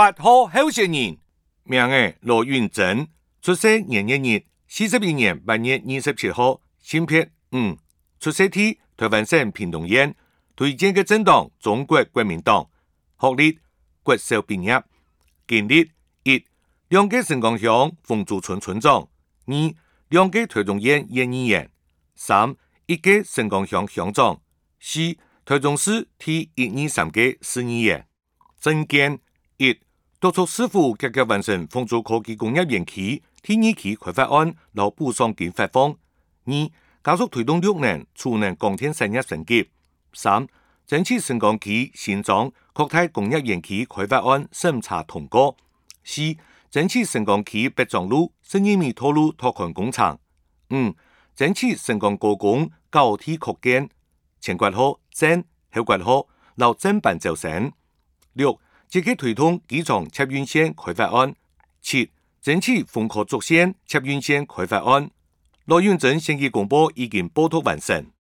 8號候選人，名嘅羅允貞，出生年月日，42年8月27號，性別出生地台灣省屏東縣，推薦嘅政黨中國國民黨，學歷國小畢業，經歷1兩屆神岡鄉豐州村村長，2兩屆台中縣縣議員，3一屆神岡鄉鄉長，4台中市第123屆市議員。政見1督促市府積極完成豐州科技工業園區第2期開發案，然後補償金發放；2加速推動綠能、儲能、光電產業升級；3爭取神岡區新莊擴大工業園區開發案審查通過；4爭取神岡區北莊路12米道路拓寬工程；5爭取神岡高工高鐵擴建，前括號正後括號老正辦招生；6積極推動機場捷運線開發案；7爭取豐科竹線捷運線開發案。羅允貞先期公布已經報讀完成。